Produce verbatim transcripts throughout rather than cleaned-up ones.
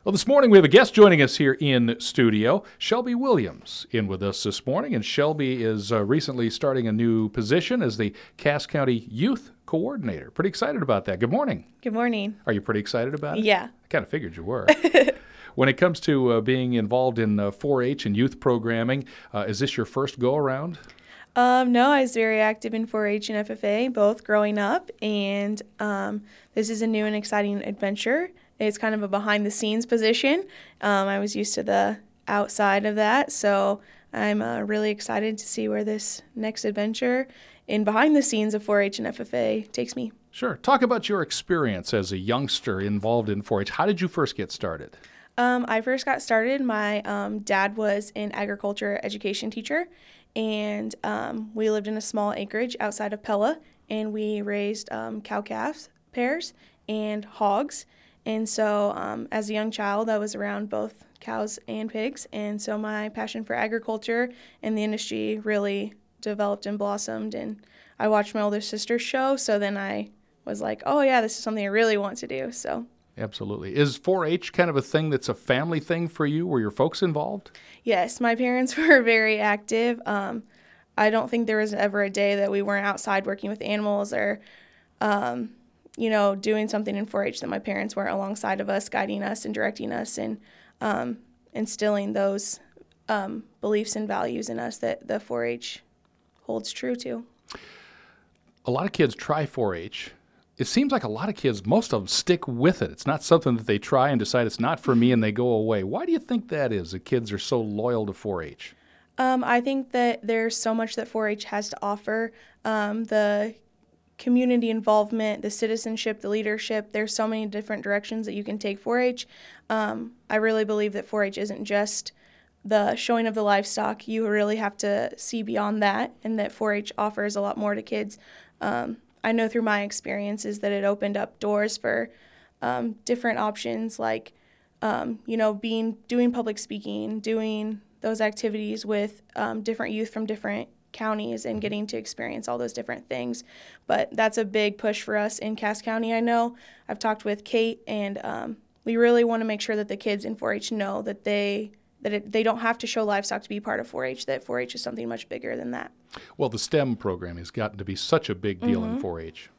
Well, this morning we have a guest joining us here in studio, Shelby Williams, in with us this morning. And Shelby is uh, recently starting a new position as the Cass County Youth Coordinator. Pretty excited about that. Good morning. Good morning. Are you pretty excited about it? Yeah. I kind of figured you were. When it comes to uh, being involved in uh, four H and youth programming, uh, is this your first go-around? Um, no, I was very active in four H and F F A, both growing up, and um, this is a new and exciting adventure. It's kind of a behind-the-scenes position. Um, I was used to the outside of that, so I'm uh, really excited to see where this next adventure in behind the scenes of four H and F F A takes me. Sure. Talk about your experience as a youngster involved in four H. How did you first get started? Um, I first got started. My um, dad was an agriculture education teacher, and um, we lived in a small acreage outside of Pella, and we raised um, cow-calves, pairs, and hogs. And so um, as a young child, I was around both cows and pigs, and so my passion for agriculture and the industry really developed and blossomed, and I watched my older sister's show, so then I was like, oh yeah, this is something I really want to do. So Absolutely. Is four H kind of a thing that's a family thing for you? Were your folks involved? Yes, my parents were very active. Um, I don't think there was ever a day that we weren't outside working with animals or, um, you know, doing something in four H that my parents weren't alongside of us, guiding us and directing us and um, instilling those um, beliefs and values in us that the four H holds true to. A lot of kids try four H. It seems like a lot of kids, most of them stick with it. It's not something that they try and decide it's not for me and they go away. Why do you think that is, that kids are so loyal to four H? Um, I think that there's so much that four H has to offer. Um, the community involvement, the citizenship, the leadership, there's so many different directions that you can take four H. Um, I really believe that four H isn't just the showing of the livestock. You really have to see beyond that, and that four H offers a lot more to kids. Um, I know through my experiences that it opened up doors for um, different options like, um, you know, being doing public speaking, doing those activities with um, different youth from different counties and getting to experience all those different things. But that's a big push for us in Cass County, I know. I've talked with Kate, and um, we really want to make sure that the kids in four H know that they that it, they don't have to show livestock to be part of four H, that four H is something much bigger than that. Well, the STEM program has gotten to be such a big deal Mm-hmm. in four H.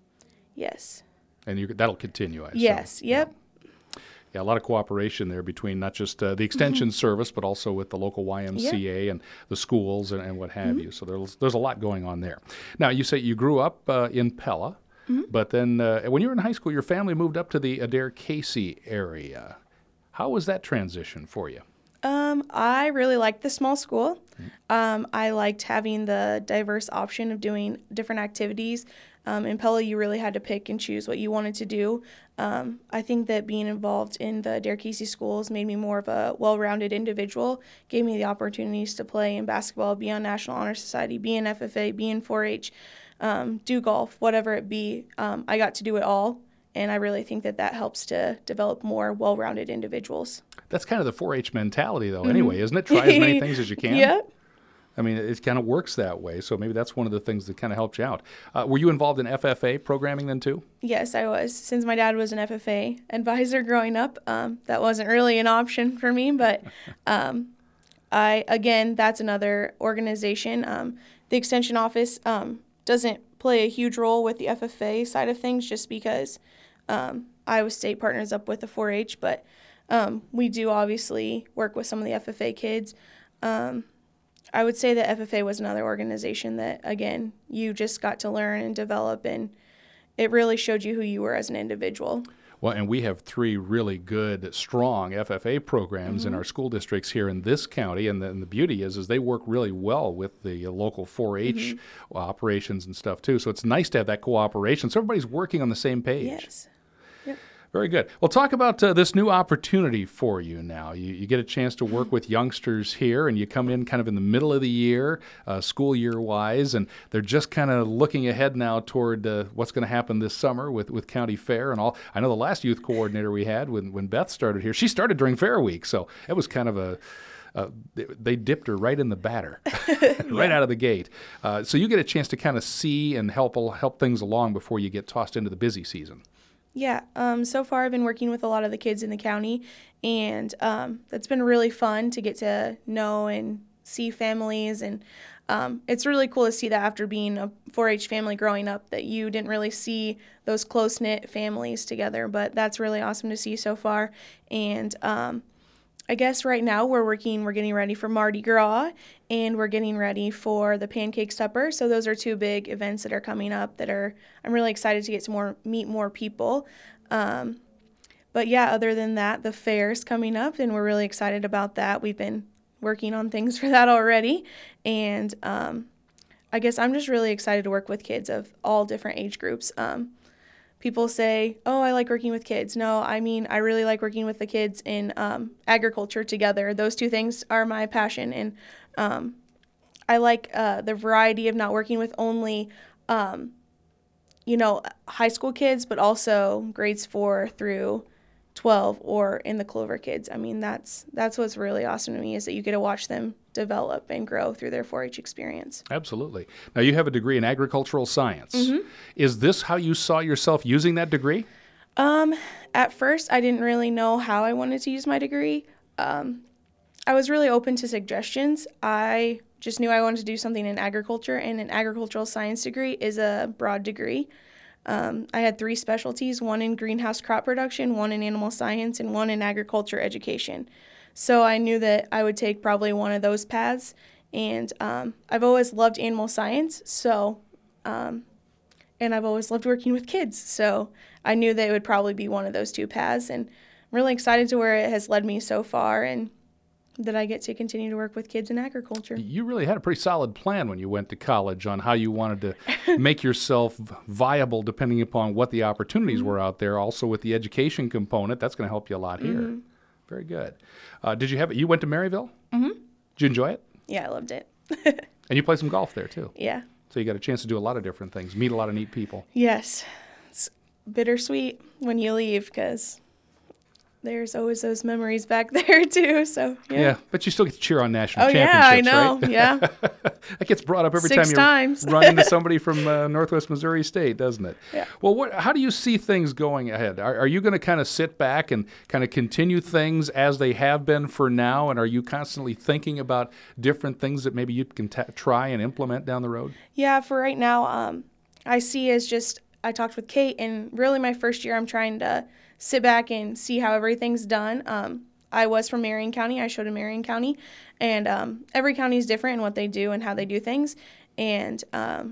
Yes. And you, that'll continue, I assume. Yes, yep. Yeah. yeah, a lot of cooperation there between not just uh, the Extension mm-hmm. Service, but also with the local Y M C A yep. and the schools and, and what have mm-hmm. you. So there's, there's a lot going on there. Now, you say you grew up uh, in Pella, mm-hmm. but then uh, when you were in high school, your family moved up to the Adair-Casey area. How was that transition for you? Um, I really liked the small school. Um, I liked having the diverse option of doing different activities. Um, in Pella, you really had to pick and choose what you wanted to do. Um, I think that being involved in the Adair-Casey schools made me more of a well-rounded individual, gave me the opportunities to play in basketball, be on National Honor Society, be in F F A, be in four H, um, do golf, whatever it be. Um, I got to do it all. And I really think that that helps to develop more well-rounded individuals. That's kind of the four H mentality, though, mm-hmm. anyway, isn't it? Try as many things as you can. Yeah. I mean, it kind of works that way, so maybe that's one of the things that kind of helped you out. Uh, were you involved in F F A programming then, too? Yes, I was. Since my dad was an F F A advisor growing up, um, that wasn't really an option for me. But, um, I again, that's another organization. Um, the Extension Office um, doesn't play a huge role with the F F A side of things just because Um, Iowa State partners up with the four H, but um, we do obviously work with some of the F F A kids. Um, I would say that F F A was another organization that, again, you just got to learn and develop, and it really showed you who you were as an individual. Well, and we have three really good, strong F F A programs mm-hmm. in our school districts here in this county, and the, and the beauty is is they work really well with the local four H mm-hmm. operations and stuff, too. So it's nice to have that cooperation, so everybody's working on the same page. Yes. Yep. Very good. Well, talk about uh, this new opportunity for you now. You, you get a chance to work with youngsters here, and you come in kind of in the middle of the year, uh, school year-wise, and they're just kind of looking ahead now toward uh, what's going to happen this summer with, with County Fair and all. I know the last youth coordinator we had when, when Beth started here, she started during Fair Week, so it was kind of a Uh, they dipped her right in the batter, right yeah. out of the gate. Uh, so you get a chance to kind of see and help help things along before you get tossed into the busy season. Yeah, um, so far I've been working with a lot of the kids in the county, and um, that's been really fun to get to know and see families, and um, it's really cool to see that after being a four H family growing up, that you didn't really see those close-knit families together, but that's really awesome to see so far, and um, I guess right now we're working, we're getting ready for Mardi Gras, and we're getting ready for the Pancake Supper. So those are two big events that are coming up that are, I'm really excited to get to more, meet more people. Um, but yeah, other than that, the fair's coming up, and we're really excited about that. We've been working on things for that already. And um, I guess I'm just really excited to work with kids of all different age groups. Um, People say, oh, I like working with kids. No, I mean, I really like working with the kids in um, agriculture together. Those two things are my passion. And um, I like uh, the variety of not working with only, um, you know, high school kids, but also grades four through twelve or in the Clover kids. I mean, that's that's what's really awesome to me, is that you get to watch them develop and grow through their four H experience. Absolutely. Now, you have a degree in agricultural science. Mm-hmm. Is this how you saw yourself using that degree? Um, at first, I didn't really know how I wanted to use my degree. Um, I was really open to suggestions. I just knew I wanted to do something in agriculture, and an agricultural science degree is a broad degree. Um, I had three specialties, one in greenhouse crop production, one in animal science, and one in agriculture education. So I knew that I would take probably one of those paths, and um, I've always loved animal science, so, um, and I've always loved working with kids, so I knew that it would probably be one of those two paths, and I'm really excited to where it has led me so far, and that I get to continue to work with kids in agriculture. You really had a pretty solid plan when you went to college on how you wanted to make yourself viable depending upon what the opportunities mm-hmm. were out there. Also with the education component, that's going to help you a lot here. Mm-hmm. Very good. Uh, did you have it? You went to Maryville? Mm-hmm. Did you enjoy it? Yeah, I loved it. And you played some golf there too. Yeah. So you got a chance to do a lot of different things, meet a lot of neat people. Yes. It's bittersweet when you leave, because there's always those memories back there too. So yeah. Yeah, but you still get to cheer on national oh, championships, yeah, I know. Right? Yeah. That gets brought up every Six time you times. run into somebody from uh, Northwest Missouri State, doesn't it? Yeah. Well, what, how do you see things going ahead? Are, are you going to kind of sit back and kind of continue things as they have been for now? And are you constantly thinking about different things that maybe you can t- try and implement down the road? Yeah, for right now, um, I see as just, I talked with Kate, and really my first year I'm trying to sit back and see how everything's done. Um, I was from Marion County. I showed in Marion County, and um, every county is different in what they do and how they do things. And um,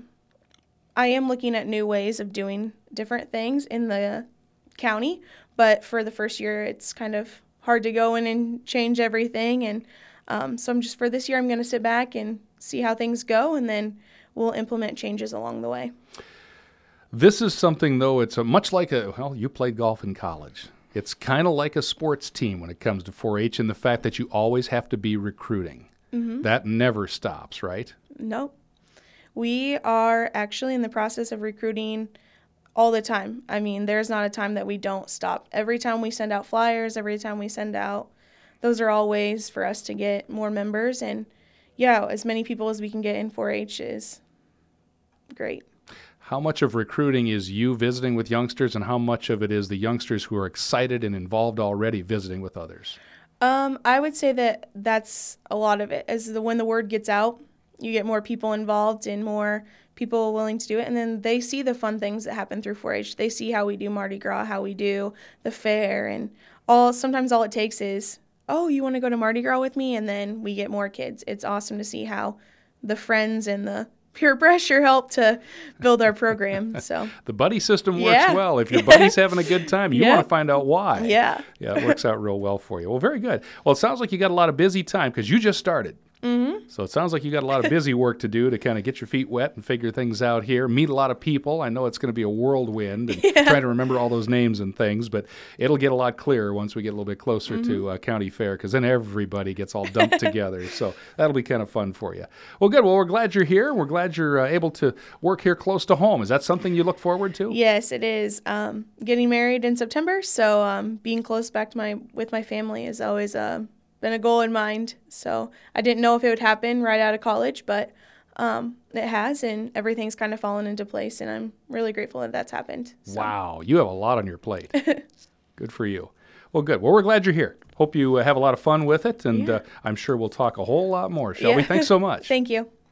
I am looking at new ways of doing different things in the county, but for the first year, it's kind of hard to go in and change everything. And um, so I'm just, for this year, I'm going to sit back and see how things go, and then we'll implement changes along the way. This is something, though, it's a, much like a, well, you played golf in college. It's kind of like a sports team when it comes to four H, in the fact that you always have to be recruiting. Mm-hmm. That never stops, right? Nope. We are actually in the process of recruiting all the time. I mean, there's not a time that we don't stop. Every time we send out flyers, every time we send out, those are all ways for us to get more members. And yeah, as many people as we can get in four H is great. How much of recruiting is you visiting with youngsters, and how much of it is the youngsters who are excited and involved already visiting with others? Um, I would say that that's a lot of it. As the when the word gets out, you get more people involved and more people willing to do it, and then they see the fun things that happen through four H. They see how we do Mardi Gras, how we do the fair, and all. Sometimes all it takes is, oh, you want to go to Mardi Gras with me, and then we get more kids. It's awesome to see how the friends and the peer pressure help to build our program. So the buddy system works yeah. well. If your buddy's having a good time, you yeah. want to find out why. Yeah. Yeah, it works out real well for you. Well, very good. Well, it sounds like you got a lot of busy time because you just started. Mm-hmm. So it sounds like you got a lot of busy work to do to kind of get your feet wet and figure things out here, meet a lot of people. I know it's going to be a whirlwind and yeah. trying to remember all those names and things, but it'll get a lot clearer once we get a little bit closer mm-hmm. to uh, County Fair, because then everybody gets all dumped together. So that'll be kind of fun for you. Well, good. Well, we're glad you're here. We're glad you're uh, able to work here close to home. Is that something you look forward to? Yes, it is. Um, getting married in September, so um, being close back to my with my family is always uh, been a goal in mind. So I didn't know if it would happen right out of college, but um, it has, and everything's kind of fallen into place, and I'm really grateful that that's happened. So. Wow, you have a lot on your plate. Good for you. Well, good. Well, we're glad you're here. Hope you uh, have a lot of fun with it, and Yeah. uh, I'm sure we'll talk a whole lot more, shall Yeah. we? Thanks so much. Thank you.